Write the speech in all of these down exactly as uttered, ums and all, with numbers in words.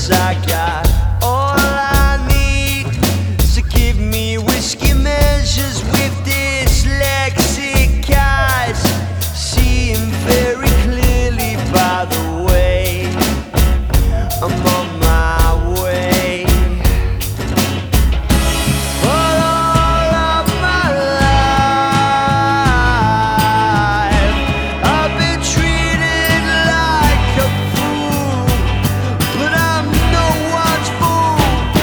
'cause I got all I need. So give me whiskey measures with dyslexic eyes, seeing very clearly by the way I'm on my way. For all of my life I've been treated like a fool, but I'm no one's fool.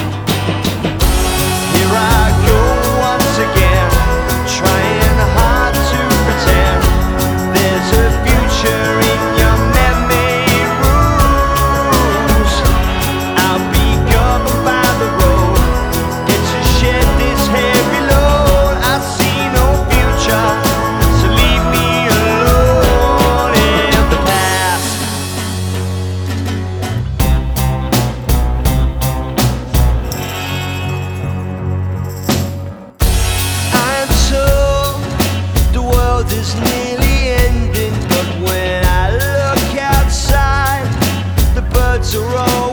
Here I go once again, trying hard to pretend there's a future in your man-made rules. I'll be governed by the road, get to shed this heavy load. I see no future, so leave me alone in the past. I'm told the world is nearly ending, but when I look outside, the birds are all